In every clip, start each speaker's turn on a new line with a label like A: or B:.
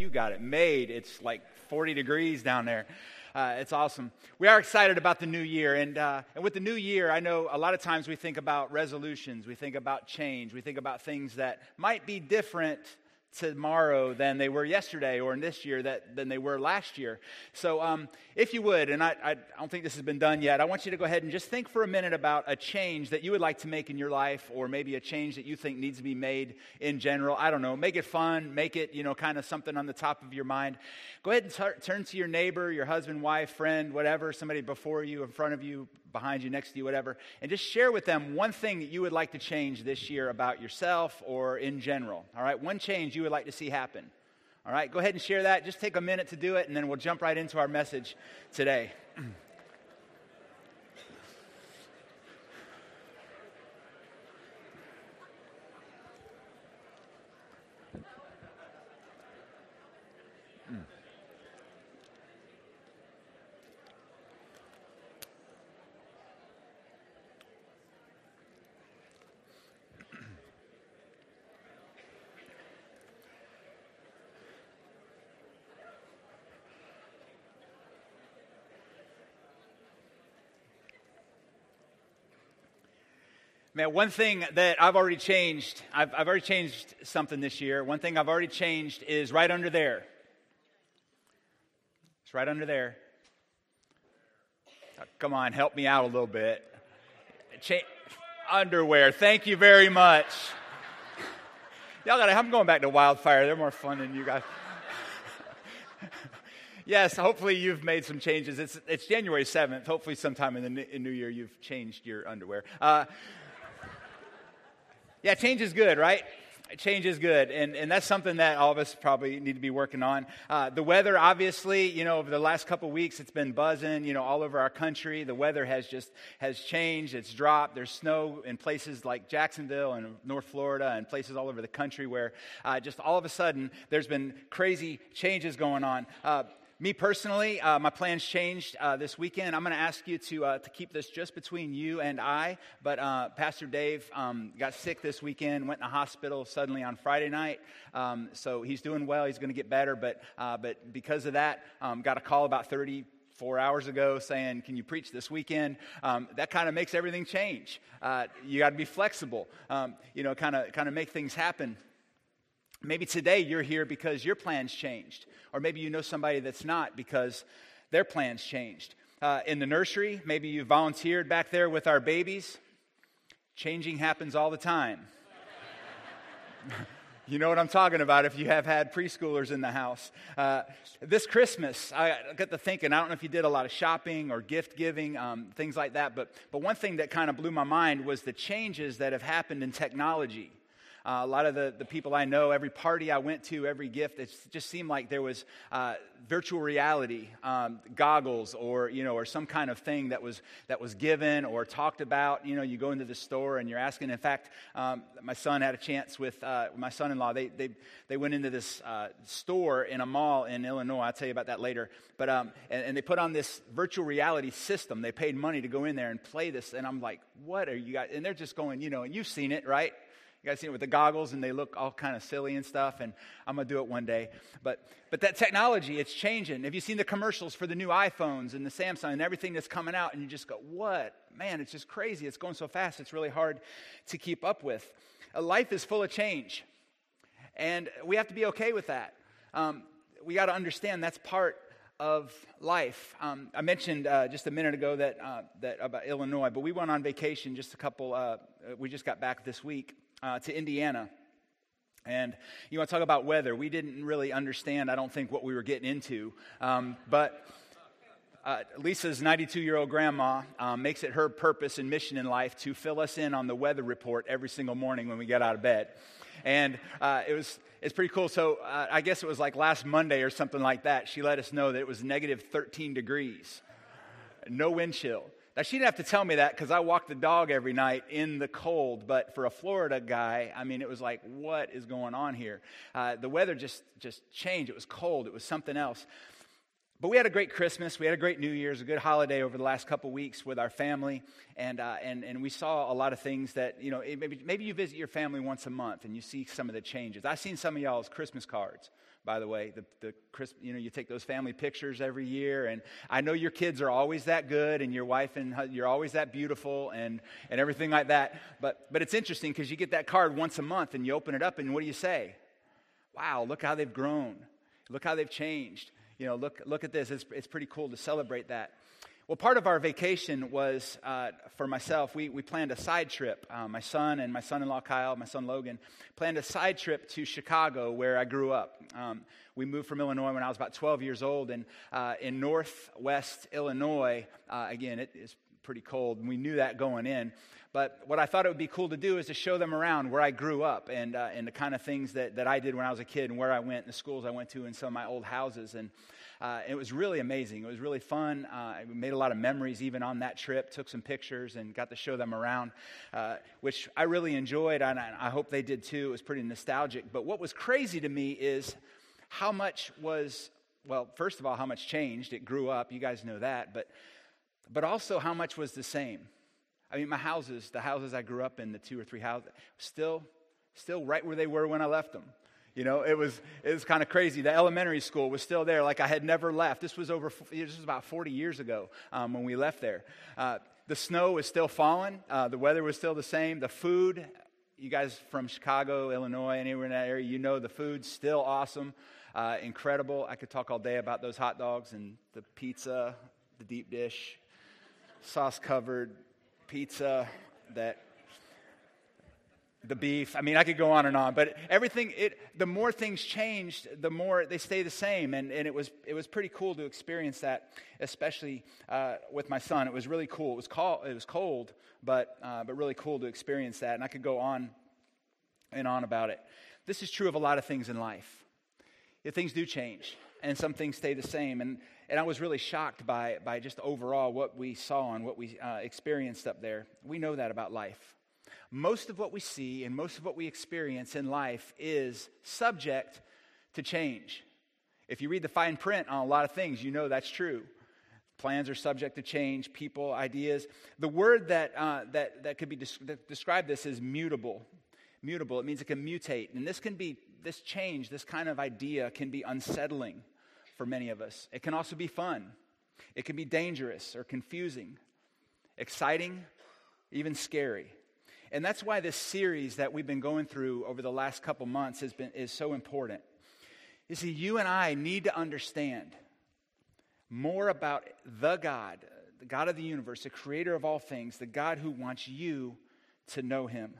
A: you got it made. It's like 40 degrees down there. It's awesome. We are excited about the new year. And with the new year, I know a lot of times we think about resolutions. We think about change. We think about things that might be different tomorrow than they were yesterday, or in this year than they were last year. So if you would, and I don't think this has been done yet, I want you to go ahead and just think for a minute about a change that you would like to make in your life, or maybe a change that you think needs to be made in general. I don't know. Make it fun. Make it, kind of something on the top of your mind. Go ahead and turn to your neighbor, your husband, wife, friend, whatever, somebody before you, in front of you, behind you, next to you, whatever, and just share with them one thing that you would like to change this year about yourself or in general. All right, one change you would like to see happen. All right, go ahead and share that. Just take a minute to do it, and then we'll jump right into our message today. Man, one thing that I've already changed, I've already changed something this year. One thing I've already changed is right under there. It's right under there. Oh, come on, help me out a little bit. Underwear, thank you very much. I'm going back to Wildfire. They're more fun than you guys. Yes, hopefully you've made some changes. It's January 7th. Hopefully sometime in the New Year you've changed your underwear. Yeah, change is good, right? Change is good, and that's something that all of us probably need to be working on. The weather, obviously, over the last couple of weeks, it's been buzzing, all over our country. The weather has changed. It's dropped. There's snow in places like Jacksonville and North Florida and places all over the country where just all of a sudden there's been crazy changes going on. Me personally, my plans changed this weekend. I'm going to ask you to keep this just between you and I. But Pastor Dave got sick this weekend, went in the hospital suddenly on Friday night. So he's doing well. He's going to get better. But because of that, got a call about 34 hours ago saying, can you preach this weekend? That kind of makes everything change. You got to be flexible, kind of make things happen. Maybe today you're here because your plans changed. Or maybe you know somebody that's not because their plans changed. In the nursery, maybe you volunteered back there with our babies. Changing happens all the time. You know what I'm talking about if you have had preschoolers in the house. This Christmas, I got to thinking, I don't know if you did a lot of shopping or gift giving, things like that. But one thing that kind of blew my mind was the changes that have happened in technology. A lot of the people I know, every party I went to, every gift, it just seemed like there was virtual reality goggles, or some kind of thing that was given or talked about. You go into the store and you're asking. In fact, my son had a chance with my son-in-law. They went into this store in a mall in Illinois. I'll tell you about that later. But and they put on this virtual reality system. They paid money to go in there and play this. And I'm like, what are you guys? And they're just going, and you've seen it, right? You guys seen it with the goggles, and they look all kind of silly and stuff, and I'm going to do it one day. But that technology, it's changing. Have you seen the commercials for the new iPhones and the Samsung and everything that's coming out, and you just go, what? Man, it's just crazy. It's going so fast. It's really hard to keep up with. Life is full of change, and we have to be okay with that. We got to understand that's part of life. I mentioned just a minute ago that about Illinois, but we went on vacation we just got back this week. To Indiana. And you want to talk about weather. We didn't really understand, I don't think, what we were getting into. But Lisa's 92-year-old grandma makes it her purpose and mission in life to fill us in on the weather report every single morning when we get out of bed. And it's pretty cool. So I guess it was like last Monday or something like that. She let us know that it was negative 13 degrees. No wind chill. Now, she didn't have to tell me that because I walk the dog every night in the cold. But for a Florida guy, it was like, what is going on here? The weather just changed. It was cold. It was something else. But we had a great Christmas. We had a great New Year's, a good holiday over the last couple weeks with our family. And we saw a lot of things that, maybe you visit your family once a month and you see some of the changes. I've seen some of y'all's Christmas cards. by the way. The Christmas, you take those family pictures every year, and I know your kids are always that good, and your wife and you're always that beautiful, and everything like that. But it's interesting because you get that card once a month, and you open it up, and what do you say? Wow, look how they've grown. Look how they've changed. Look at this. It's pretty cool to celebrate that. Well, part of our vacation was, for myself, we planned a side trip. My son and my son-in-law Kyle, my son Logan, planned a side trip to Chicago, where I grew up. We moved from Illinois when I was about 12 years old, and in northwest Illinois, again, it is pretty cold, and we knew that going in. But what I thought it would be cool to do is to show them around where I grew up, and the kind of things that I did when I was a kid, and where I went, and the schools I went to, and some of my old houses. And it was really amazing. It was really fun. I made a lot of memories even on that trip, took some pictures, and got to show them around, which I really enjoyed, and I hope they did too. It was pretty nostalgic. But what was crazy to me is how much first of all, how much changed. It grew up. You guys know that. But also how much was the same. I mean, the houses I grew up in, the 2 or 3 houses, still right where they were when I left them. It was kind of crazy. The elementary school was still there, like I had never left. This was about 40 years ago when we left there. The snow was still falling. The weather was still the same. The food, you guys from Chicago, Illinois, anywhere in that area, the food's still awesome, incredible. I could talk all day about those hot dogs and the pizza, the deep dish, sauce-covered pizza, the beef. I mean, I could go on and on, but everything. The more things changed, the more they stay the same, and it was pretty cool to experience that, especially with my son. It was really cool. It was cold, but really cool to experience that, and I could go on and on about it. This is true of a lot of things in life. Things do change, and some things stay the same, and I was really shocked by just overall what we saw and what we experienced up there. We know that about life. Most of what we see and most of what we experience in life is subject to change. If you read the fine print on a lot of things, that's true. Plans are subject to change, people, ideas. The word that could be describe this is mutable. Mutable, it means it can mutate. And this change, this kind of idea can be unsettling for many of us. It can also be fun. It can be dangerous or confusing, exciting, even scary. And that's why this series that we've been going through over the last couple months is so important. You see, you and I need to understand more about the God of the universe, the creator of all things, the God who wants you to know him.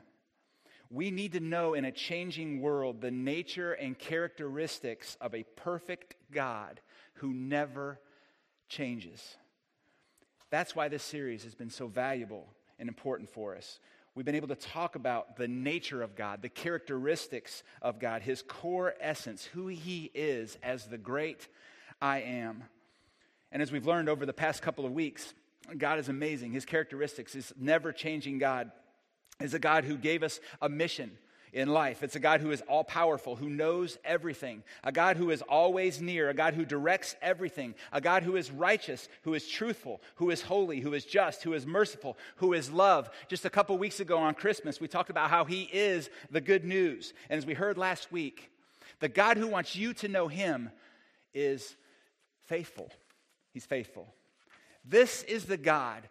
A: We need to know in a changing world the nature and characteristics of a perfect God who never changes. That's why this series has been so valuable and important for us. We've been able to talk about the nature of God, the characteristics of God, his core essence, who he is as the great I am. And as we've learned over the past couple of weeks, God is amazing. His characteristics, his never-changing God, is a God who gave us a mission in life. It's a God who is all-powerful, who knows everything, a God who is always near, a God who directs everything, a God who is righteous, who is truthful, who is holy, who is just, who is merciful, who is love. Just a couple weeks ago on Christmas, we talked about how he is the good news. And as we heard last week, the God who wants you to know him is faithful. He's faithful. This is the God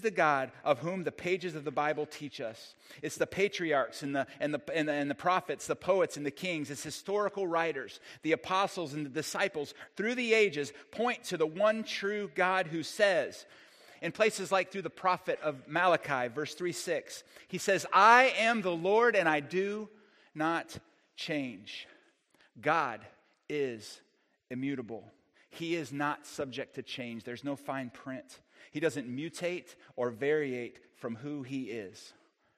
A: of whom the pages of the Bible teach us. It's the patriarchs and the prophets, the poets and the kings. It's historical writers, the apostles and the disciples through the ages point to the one true God who says, in places like through the prophet of Malachi, verse 3:6, he says, I am the Lord and I do not change. God is immutable. He is not subject to change. There's no fine print. He doesn't mutate or variate from who he is.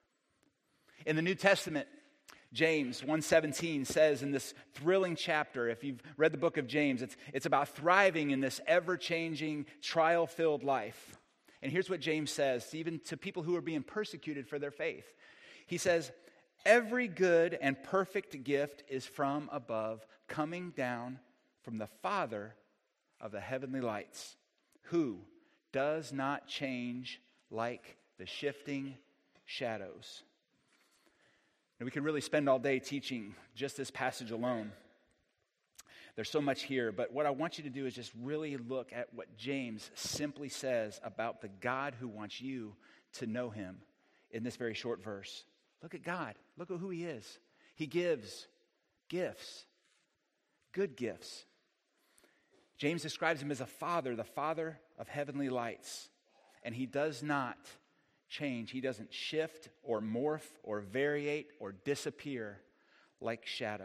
A: In the New Testament, James 1:17 says in this thrilling chapter, if you've read the book of James, it's about thriving in this ever-changing, trial-filled life. And here's what James says, even to people who are being persecuted for their faith. He says, every good and perfect gift is from above, coming down from the Father of the heavenly lights, who does not change like the shifting shadows. And we could really spend all day teaching just this passage alone. There's so much here, but what I want you to do is just really look at what James simply says about the God who wants you to know him in this very short verse. Look at God. Look at who he is. He gives gifts, good gifts. James describes him as a father, the father of heavenly lights. And he does not change. He doesn't shift or morph or variate or disappear like shadow.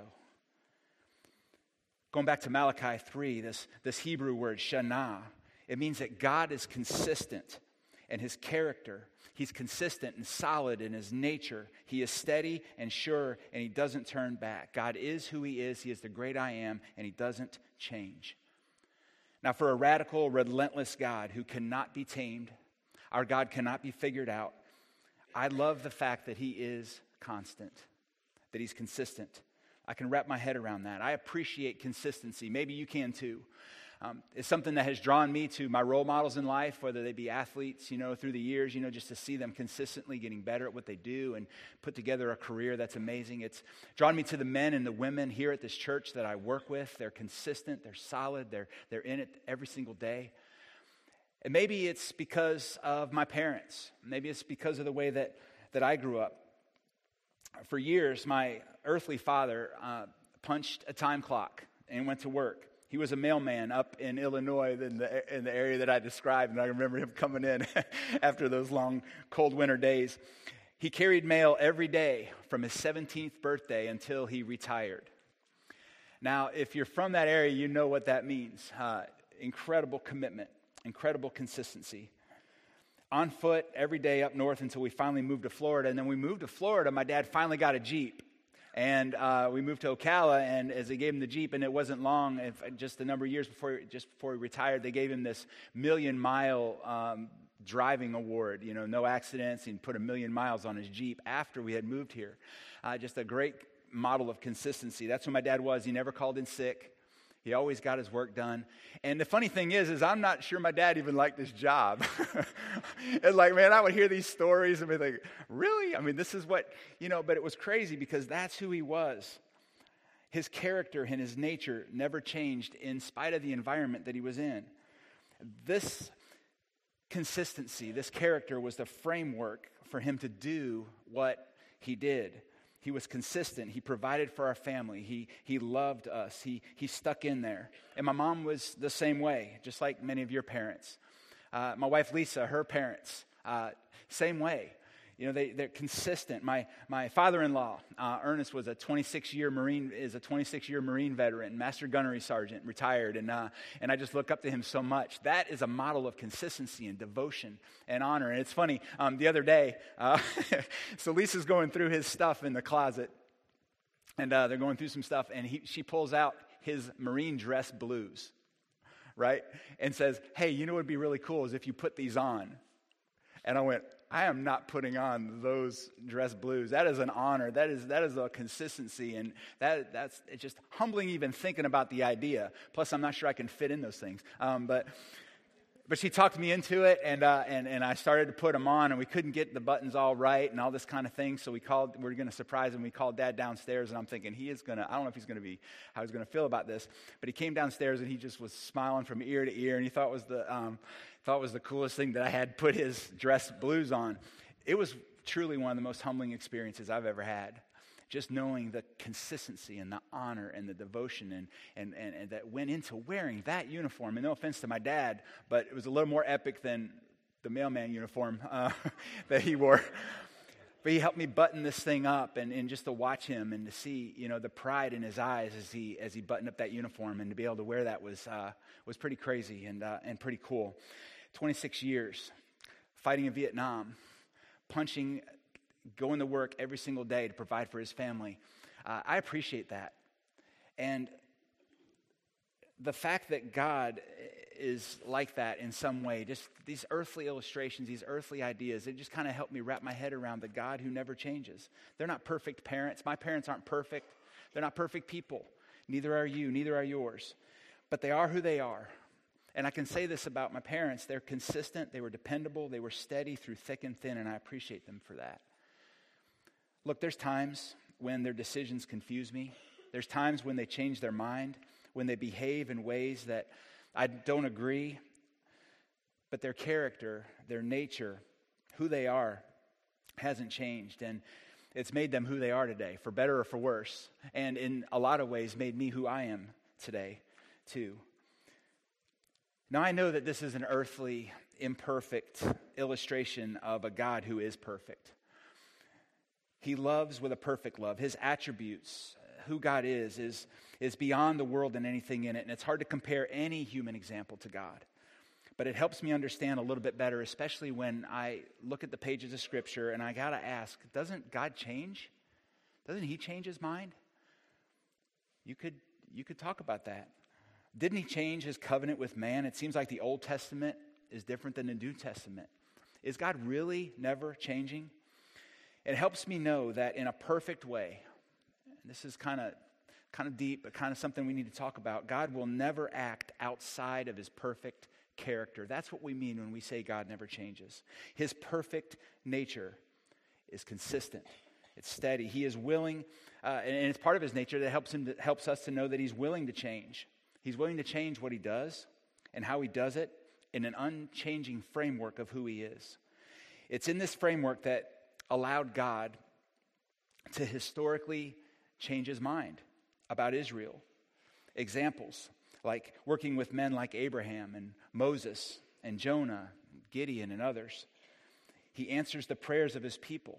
A: Going back to Malachi 3, this Hebrew word, shana, it means that God is consistent in his character. He's consistent and solid in his nature. He is steady and sure, and he doesn't turn back. God is who he is. He is the great I am, and he doesn't change. Now, for a radical, relentless God who cannot be tamed, our God cannot be figured out, I love the fact that he is constant, that he's consistent. I can wrap my head around that. I appreciate consistency. Maybe you can too. It's something that has drawn me to my role models in life, whether they be athletes, through the years, just to see them consistently getting better at what they do and put together a career that's amazing. It's drawn me to the men and the women here at this church that I work with. They're consistent, they're solid, they're in it every single day. And maybe it's because of my parents. Maybe it's because of the way that I grew up. For years, my earthly father punched a time clock and went to work. He was a mailman up in Illinois in the area that I described, and I remember him coming in after those long, cold winter days. He carried mail every day from his 17th birthday until he retired. Now, if you're from that area, you know what that means. Incredible commitment, incredible consistency. On foot every day up north until we finally moved to Florida. And then we moved to Florida, my dad finally got a Jeep. And we moved to Ocala, and as they gave him the Jeep, and it wasn't long, just a number of years before he retired, they gave him this 1,000,000-mile driving award. No accidents, and put 1,000,000 miles on his Jeep after we had moved here. Just a great model of consistency. That's who my dad was. He never called in sick. He always got his work done. And the funny thing is I'm not sure my dad even liked his job. And I would hear these stories and be like, really? I mean, this is what, but it was crazy because that's who he was. His character and his nature never changed in spite of the environment that he was in. This consistency, this character was the framework for him to do what he did. He was consistent. He provided for our family. He loved us. He stuck in there. And my mom was the same way, just like many of your parents. My wife Lisa, her parents, same way. They're consistent. My father-in-law, Ernest, was a 26-year Marine veteran, Master Gunnery Sergeant, retired, and I just look up to him so much. That is a model of consistency and devotion and honor. And it's funny, the other day, so Lisa's going through his stuff in the closet, and they're going through some stuff, and she pulls out his Marine dress blues, right, and says, "Hey, what would be really cool is if you put these on." And I went, I am not putting on those dress blues. That is an honor. That is a consistency, and that's it's just humbling even thinking about the idea. Plus, I'm not sure I can fit in those things. But she talked me into it, and I started to put them on, and we couldn't get the buttons all right and all this kind of thing. So we were going to surprise him. We called Dad downstairs, and I'm thinking I don't know if he's going to be how he's going to feel about this. But he came downstairs, and he just was smiling from ear to ear, and he thought it was the coolest thing that I had put his dress blues on. It was truly one of the most humbling experiences I've ever had. Just knowing the consistency and the honor and the devotion and that went into wearing that uniform. And no offense to my dad, but it was a little more epic than the mailman uniform that he wore. But he helped me button this thing up, and just to watch him and to see, the pride in his eyes as he buttoned up that uniform, and to be able to wear that was pretty crazy and pretty cool. 26 years fighting in Vietnam, going to work every single day to provide for his family. I appreciate that. And the fact that God is like that in some way, just these earthly illustrations, these earthly ideas, it just kind of helped me wrap my head around the God who never changes. They're not perfect parents. My parents aren't perfect. They're not perfect people. Neither are you, neither are yours. But they are who they are. And I can say this about my parents. They're consistent, they were dependable, they were steady through thick and thin, and I appreciate them for that. Look, there's times when their decisions confuse me. There's times when they change their mind, when they behave in ways that I don't agree, but their character, their nature, who they are, hasn't changed. And it's made them who they are today, for better or for worse. And in a lot of ways, made me who I am today, too. Now, I know that this is an earthly, imperfect illustration of a God who is perfect. He loves with a perfect love. His attributes, who God is beyond the world and anything in it. And it's hard to compare any human example to God. But it helps me understand a little bit better, especially when I look at the pages of Scripture and I got to ask, doesn't God change? Doesn't He change His mind? You could talk about that. Didn't He change His covenant with man? It seems like the Old Testament is different than the New Testament. Is God really never changing? It helps me know that in a perfect way, and this is kind of deep, but kind of something we need to talk about, God will never act outside of His perfect character. That's what we mean when we say God never changes. His perfect nature is consistent. It's steady. He is willing, and it's part of His nature that helps us to know that He's willing to change. He's willing to change what He does and how He does it in an unchanging framework of who He is. It's in this framework that allowed God to historically change His mind about Israel. Examples like working with men like Abraham and Moses and Jonah, Gideon and others. He answers the prayers of His people.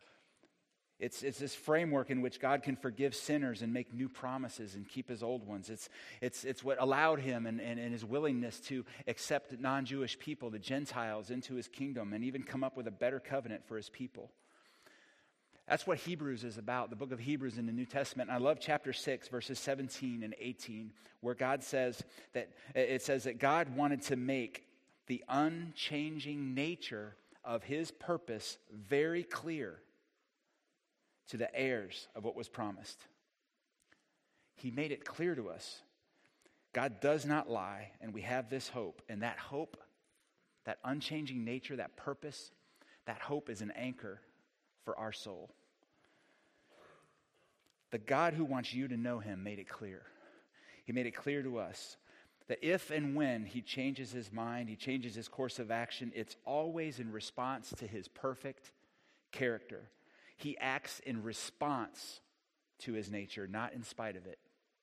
A: It's this framework in which God can forgive sinners and make new promises and keep His old ones. It's what allowed Him and His willingness to accept non-Jewish people, the Gentiles, into His kingdom and even come up with a better covenant for His people. That's what Hebrews is about, the book of Hebrews in the New Testament. And I love chapter 6, verses 17 and 18, where God says that God wanted to make the unchanging nature of His purpose very clear to the heirs of what was promised. He made it clear to us. God does not lie, and we have this hope. And that hope, that unchanging nature, that purpose, that hope is an anchor for our soul. The God who wants you to know Him made it clear. He made it clear to us that if and when He changes His mind, He changes His course of action, it's always in response to His perfect character. He acts in response to His nature, not in spite of it.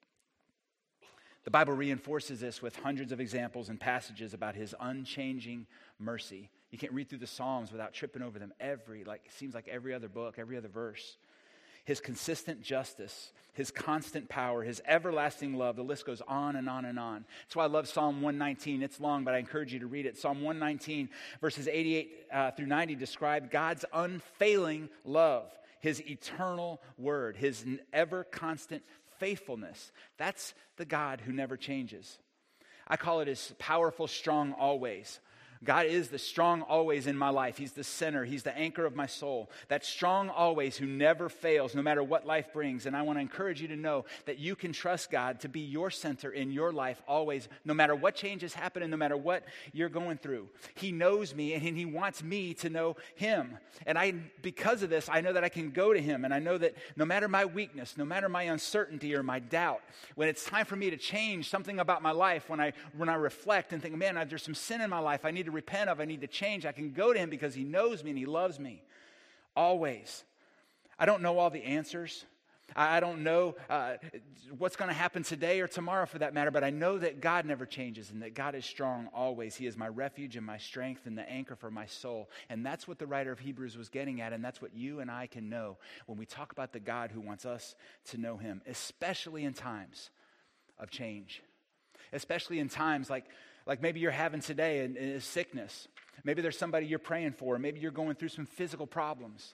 A: The Bible reinforces this with hundreds of examples and passages about His unchanging mercy. You can't read through the Psalms without tripping over them it seems like every other book, every other verse. His consistent justice, His constant power, His everlasting love. The list goes on and on and on. That's why I love Psalm 119. It's long, but I encourage you to read it. Psalm 119, verses 88 through 90 describe God's unfailing love, His eternal word, His ever constant faithfulness. That's the God who never changes. I call it His powerful, strong always. God is the strong always in my life. He's the center. He's the anchor of my soul. That strong always who never fails, no matter what life brings. And I want to encourage you to know that you can trust God to be your center in your life always, no matter what changes happen and no matter what you're going through. He knows me and He wants me to know Him. And because of this, I know that I can go to Him. And I know that no matter my weakness, no matter my uncertainty or my doubt, when it's time for me to change something about my life, when I reflect and think, man, there's some sin in my life I need to repent of, I need to change, I can go to Him because He knows me and He loves me. Always. I don't know all the answers. I don't know what's going to happen today or tomorrow for that matter, but I know that God never changes and that God is strong always. He is my refuge and my strength and the anchor for my soul. And that's what the writer of Hebrews was getting at, and that's what you and I can know when we talk about the God who wants us to know Him, especially in times of change. Especially in times like maybe you're having today in sickness. Maybe there's somebody you're praying for. Maybe you're going through some physical problems.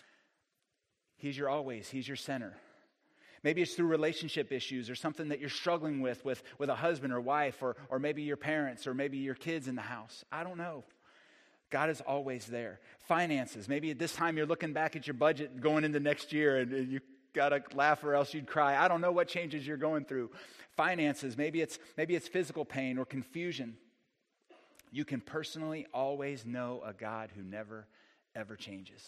A: He's your always. He's your center. Maybe it's through relationship issues or something that you're struggling with a husband or wife or maybe your parents or maybe your kids in the house. I don't know. God is always there. Finances. Maybe at this time you're looking back at your budget going into next year and you got to laugh or else you'd cry. I don't know what changes you're going through. Finances, maybe it's physical pain or confusion. You can personally always know a God who never, ever changes,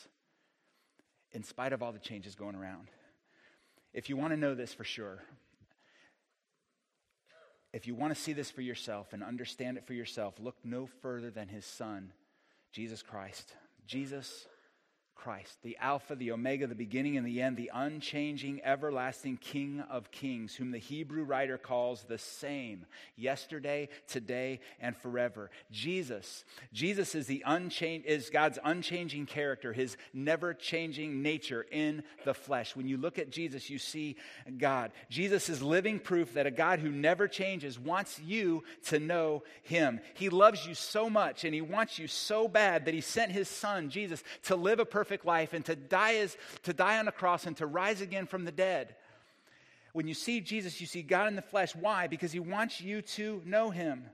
A: in spite of all the changes going around. If you want to know this for sure, If you want to see this for yourself and understand it for yourself, look no further than his Son, Jesus Christ. Jesus Christ, the Alpha, the Omega, the beginning and the end, the unchanging, everlasting King of kings, whom the Hebrew writer calls the same, yesterday, today, and forever. Jesus is God's unchanging character, his never-changing nature in the flesh. When you look at Jesus, you see God. Jesus is living proof that a God who never changes wants you to know him. He loves you so much, and he wants you so bad that he sent his Son, Jesus, to live a perfect life and to die on a cross and to rise again from the dead. When you see Jesus, you see God in the flesh. Why? Because he wants you to know him.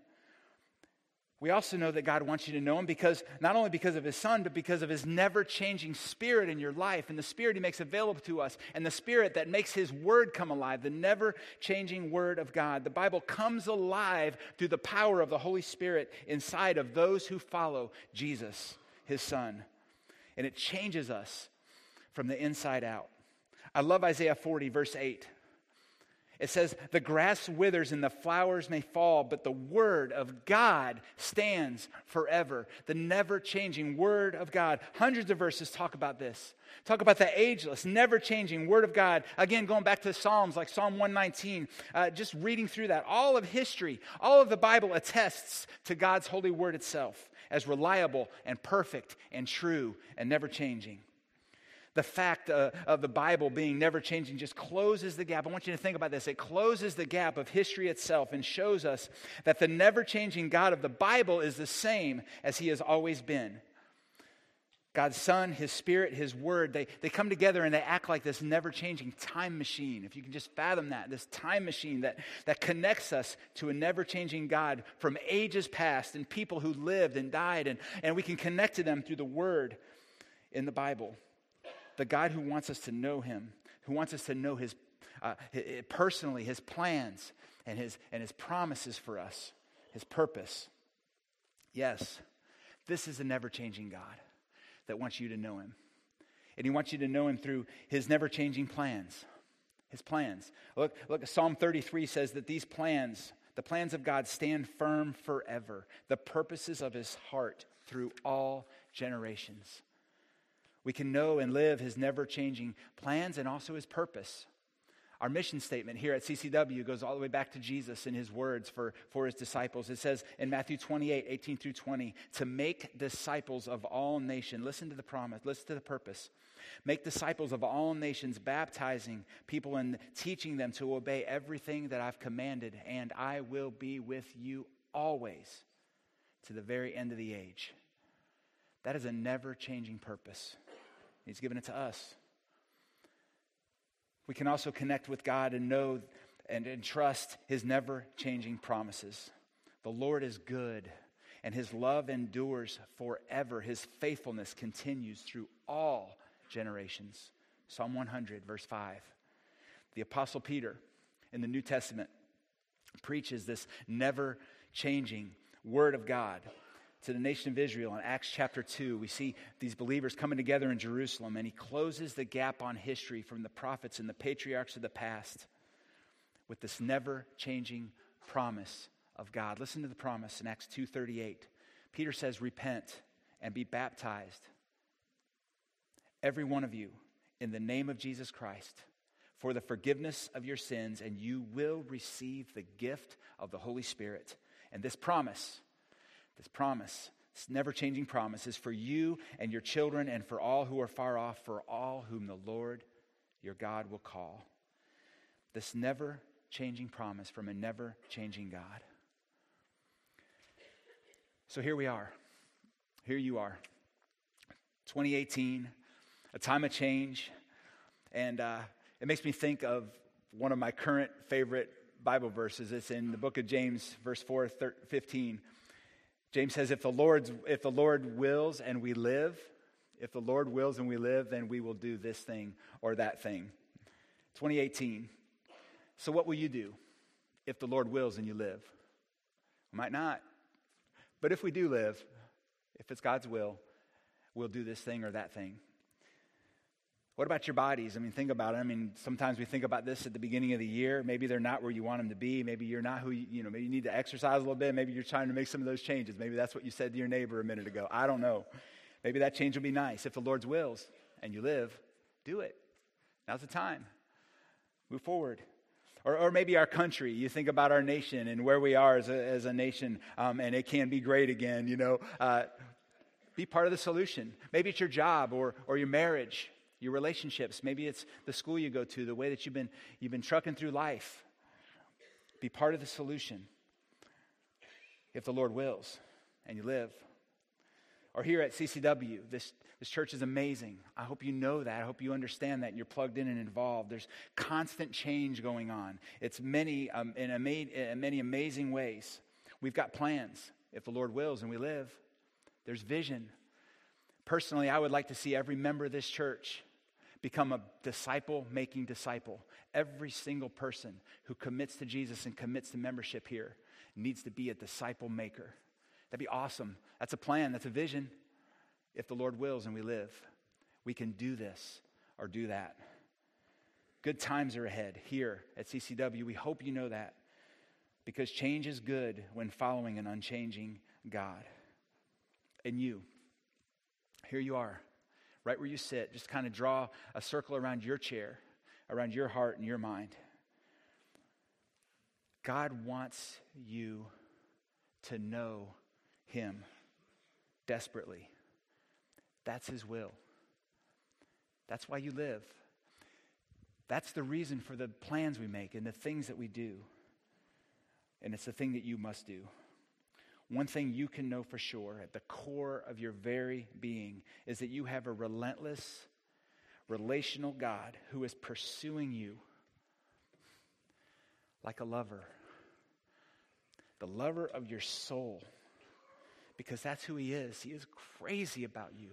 A: We also know that God wants you to know him because not only because of his Son, but because of his never-changing Spirit in your life, and the Spirit he makes available to us, and the Spirit that makes his word come alive, the never-changing word of God. The Bible comes alive through the power of the Holy Spirit inside of those who follow Jesus, his Son. And it changes us from the inside out. I love Isaiah 40, verse 8. It says, the grass withers and the flowers may fall, but the word of God stands forever. The never-changing word of God. Hundreds of verses talk about this. Talk about the ageless, never-changing word of God. Again, going back to Psalms like Psalm 119, just reading through that. All of history, all of the Bible attests to God's holy word itself as reliable and perfect and true and never-changing. The fact of the Bible being never-changing just closes the gap. I want you to think about this. It closes the gap of history itself and shows us that the never-changing God of the Bible is the same as he has always been. God's Son, his Spirit, his Word, they come together and they act like this never-changing time machine. If you can just fathom that, this time machine that connects us to a never-changing God from ages past and people who lived and died, and we can connect to them through the Word in the Bible. The God who wants us to know him, who wants us to know his personally, his plans and his promises for us, his purpose. Yes, this is a never-changing God that wants you to know him. And he wants you to know him through his never-changing plans. His plans. Look, Psalm 33 says that these plans, the plans of God, stand firm forever. The purposes of his heart through all generations. We can know and live his never-changing plans and also his purpose. Our mission statement here at CCW goes all the way back to Jesus and his words for his disciples. It says in Matthew 28, 18 through 20, to make disciples of all nations. Listen to the promise, listen to the purpose. Make disciples of all nations, baptizing people and teaching them to obey everything that I've commanded, and I will be with you always to the very end of the age. That is a never-changing purpose. He's given it to us. We can also connect with God and know and trust his never-changing promises. The Lord is good, and his love endures forever. His faithfulness continues through all generations. Psalm 100, verse 5. The Apostle Peter in the New Testament preaches this never-changing word of God to the nation of Israel. In Acts chapter 2, we see these believers coming together in Jerusalem, and he closes the gap on history from the prophets and the patriarchs of the past with this never-changing promise of God. Listen to the promise in Acts 2:38. Peter says, repent and be baptized, every one of you, in the name of Jesus Christ, for the forgiveness of your sins, and you will receive the gift of the Holy Spirit. And this promise, this never-changing promise, is for you and your children and for all who are far off, for all whom the Lord your God will call. This never-changing promise from a never-changing God. So here we are. Here you are. 2018, a time of change. And it makes me think of one of my current favorite Bible verses. It's in the book of James, verse 15. James says, if the Lord wills and we live, then we will do this thing or that thing. 2018. So what will you do if the Lord wills and you live? Might not. But if we do live, if it's God's will, we'll do this thing or that thing. What about your bodies? I mean, think about it. I mean, sometimes we think about this at the beginning of the year. Maybe they're not where you want them to be. Maybe you're not who maybe you need to exercise a little bit. Maybe you're trying to make some of those changes. Maybe that's what you said to your neighbor a minute ago. I don't know. Maybe that change will be nice. If the Lord's wills and you live, do it. Now's the time. Move forward. Or maybe our country. You think about our nation and where we are as a nation, and it can be great again, Be part of the solution. Maybe it's your job or your marriage, your relationships. Maybe it's the school you go to, the way that you've been trucking through life. Be part of the solution if the Lord wills and you live. Or here at CCW, this church is amazing. I hope you know that. I hope you understand that and you're plugged in and involved. There's constant change going on. It's in many amazing ways. We've got plans if the Lord wills and we live. There's vision. Personally, I would like to see every member of this church become a disciple-making disciple. Every single person who commits to Jesus and commits to membership here needs to be a disciple maker. That'd be awesome. That's a plan. That's a vision. If the Lord wills and we live, we can do this or do that. Good times are ahead here at CCW. We hope you know that because change is good when following an unchanging God. And you, here you are, right where you sit. Just kind of draw a circle around your chair, around your heart and your mind. God wants you to know Him desperately. That's His will. That's why you live. That's the reason for the plans we make and the things that we do. And it's the thing that you must do. One thing you can know for sure at the core of your very being is that you have a relentless, relational God who is pursuing you like a lover. The lover of your soul. Because that's who He is. He is crazy about you.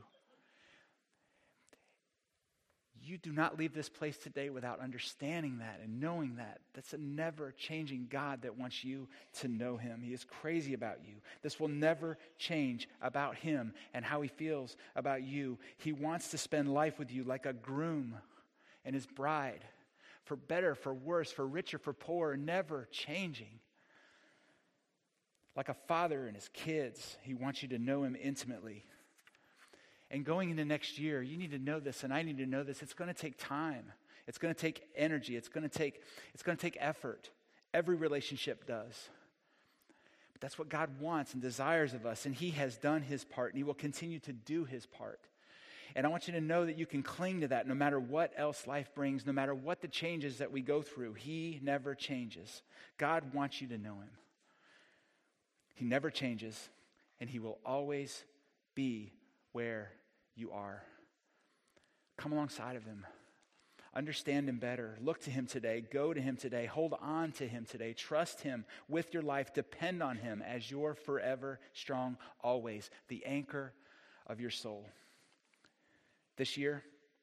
A: You do not leave this place today without understanding that and knowing that. That's a never-changing God that wants you to know Him. He is crazy about you. This will never change about Him and how He feels about you. He wants to spend life with you like a groom and his bride. For better, for worse, for richer, for poorer, never changing. Like a father and his kids, He wants you to know Him intimately. And going into next year, you need to know this, and I need to know this. It's going to take time. It's going to take energy. It's going to take effort. Every relationship does. But that's what God wants and desires of us, and He has done His part, and He will continue to do His part. And I want you to know that you can cling to that no matter what else life brings, no matter what the changes that we go through. He never changes. God wants you to know Him. He never changes, and He will always be where you are. Come alongside of Him. Understand Him better. Look to Him today. Go to Him today. Hold on to Him today. Trust Him with your life. Depend on Him as your forever strong, always, the anchor of your soul. This year,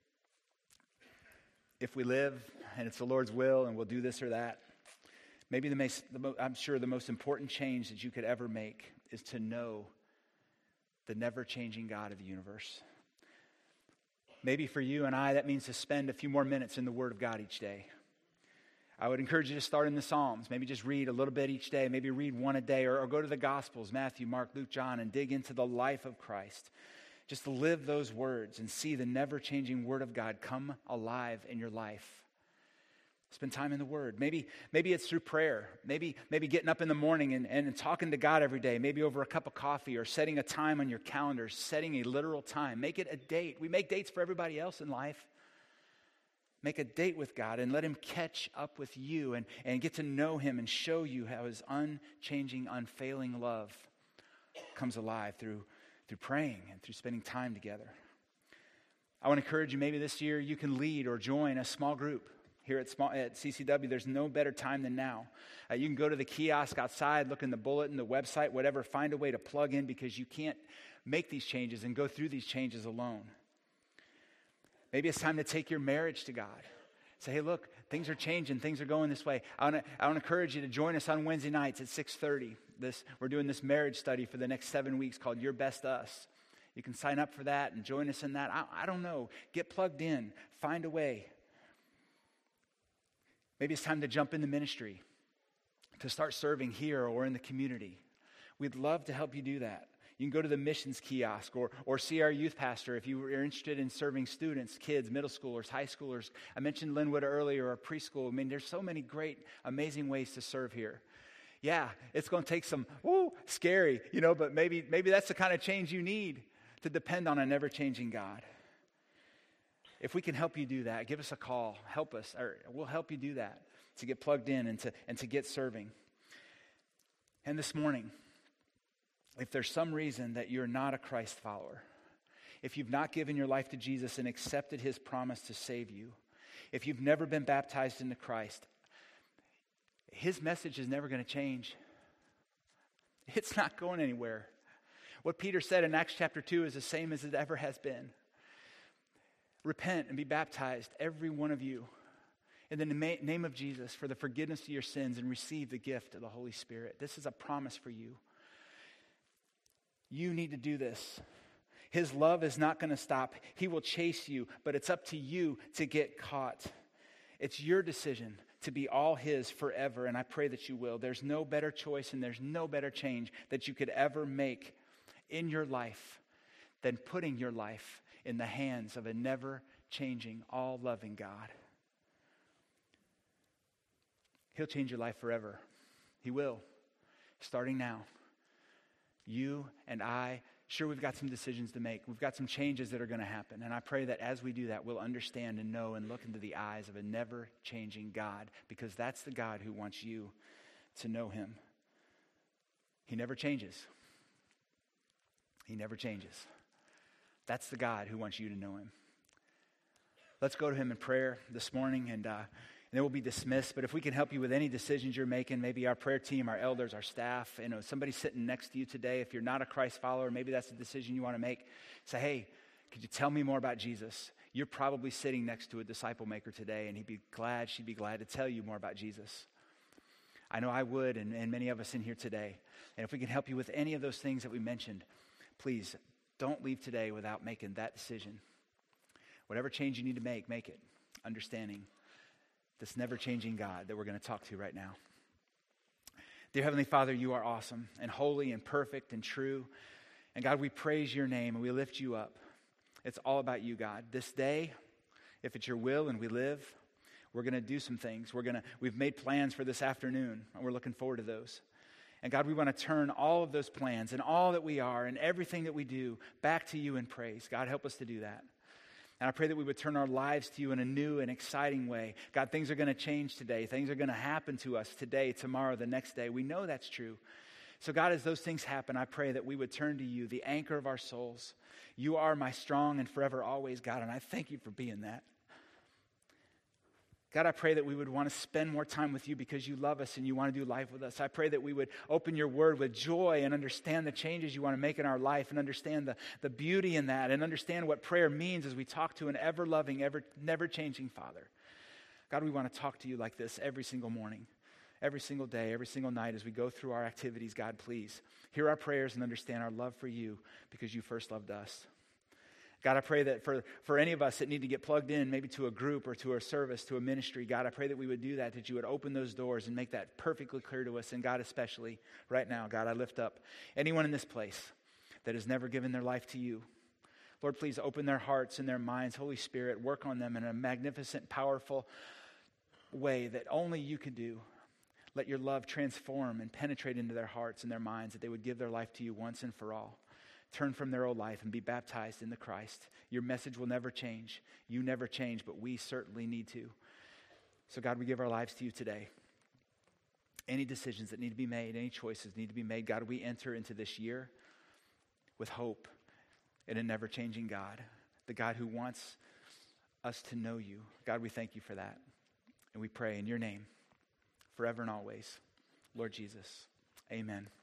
A: if we live and it's the Lord's will and we'll do this or that, maybe I'm sure the most important change that you could ever make is to know the never-changing God of the universe. Maybe for you and I, that means to spend a few more minutes in the Word of God each day. I would encourage you to start in the Psalms. Maybe just read a little bit each day. Maybe read one a day or go to the Gospels, Matthew, Mark, Luke, John, and dig into the life of Christ. Just to live those words and see the never-changing Word of God come alive in your life. Spend time in the Word. Maybe it's through prayer. Maybe getting up in the morning and talking to God every day. Maybe over a cup of coffee or setting a time on your calendar, setting a literal time. Make it a date. We make dates for everybody else in life. Make a date with God and let Him catch up with you and get to know Him and show you how His unchanging, unfailing love comes alive through praying and through spending time together. I want to encourage you, maybe this year you can lead or join a small group. Here at CCW, there's no better time than now. You can go to the kiosk outside, look in the bulletin, the website, whatever, find a way to plug in because you can't make these changes and go through these changes alone. Maybe it's time to take your marriage to God. Say, hey, look, things are changing. Things are going this way. I want to encourage you to join us on Wednesday nights at 6:30. We're doing this marriage study for the next 7 weeks called Your Best Us. You can sign up for that and join us in that. I don't know. Get plugged in. Find a way. Maybe it's time to jump into ministry, to start serving here or in the community. We'd love to help you do that. You can go to the missions kiosk or see our youth pastor if you are interested in serving students, kids, middle schoolers, high schoolers. I mentioned Linwood earlier, or preschool. I mean, there's so many great, amazing ways to serve here. Yeah, it's going to take some, scary, but maybe that's the kind of change you need to depend on an ever-changing God. If we can help you do that, give us a call. Help us, or we'll help you do that, to get plugged in and to get serving. And this morning, if there's some reason that you're not a Christ follower, if you've not given your life to Jesus and accepted his promise to save you, if you've never been baptized into Christ, his message is never going to change. It's not going anywhere. What Peter said in Acts chapter 2 is the same as it ever has been. Repent and be baptized, every one of you, in the name of Jesus for the forgiveness of your sins, and receive the gift of the Holy Spirit. This is a promise for you. You need to do this. His love is not going to stop. He will chase you, but it's up to you to get caught. It's your decision to be all his forever, and I pray that you will. There's no better choice and there's no better change that you could ever make in your life than putting your life in the hands of a never-changing, all-loving God. He'll change your life forever. He will, starting now. You and I, sure, we've got some decisions to make. We've got some changes that are going to happen. And I pray that as we do that, we'll understand and know and look into the eyes of a never-changing God, because that's the God who wants you to know him. He never changes. He never changes. That's the God who wants you to know him. Let's go to him in prayer this morning, and then we'll be dismissed. But if we can help you with any decisions you're making, maybe our prayer team, our elders, our staff, somebody sitting next to you today, if you're not a Christ follower, maybe that's a decision you want to make. Say, hey, could you tell me more about Jesus? You're probably sitting next to a disciple maker today, and she'd be glad to tell you more about Jesus. I know I would, and many of us in here today. And if we can help you with any of those things that we mentioned, please don't leave today without making that decision. Whatever change you need to make it, understanding this never-changing God that we're going to talk to right now. Dear Heavenly Father, you are awesome and holy and perfect and true. And God, we praise your name and we lift you up. It's all about you, God. This day, if it's your will and we live, we're going to do some things. We've made plans for this afternoon, and we're looking forward to those. And God, we want to turn all of those plans and all that we are and everything that we do back to you in praise. God, help us to do that. And I pray that we would turn our lives to you in a new and exciting way. God, things are going to change today. Things are going to happen to us today, tomorrow, the next day. We know that's true. So God, as those things happen, I pray that we would turn to you, the anchor of our souls. You are my strong and forever always God, and I thank you for being that. God, I pray that we would want to spend more time with you because you love us and you want to do life with us. I pray that we would open your word with joy and understand the changes you want to make in our life and understand the beauty in that and understand what prayer means as we talk to an ever-loving, never-changing Father. God, we want to talk to you like this every single morning, every single day, every single night as we go through our activities. God, please hear our prayers and understand our love for you because you first loved us. God, I pray that for any of us that need to get plugged in, maybe to a group or to a service, to a ministry, God, I pray that we would do that you would open those doors and make that perfectly clear to us. And God, especially right now, God, I lift up anyone in this place that has never given their life to you. Lord, please open their hearts and their minds. Holy Spirit, work on them in a magnificent, powerful way that only you can do. Let your love transform and penetrate into their hearts and their minds, that they would give their life to you once and for all. Turn from their old life and be baptized in the Christ. Your message will never change. You never change, but we certainly need to. So God, we give our lives to you today. Any decisions that need to be made, any choices need to be made, God, we enter into this year with hope in a never-changing God, the God who wants us to know you. God, we thank you for that. And we pray in your name, forever and always, Lord Jesus. Amen.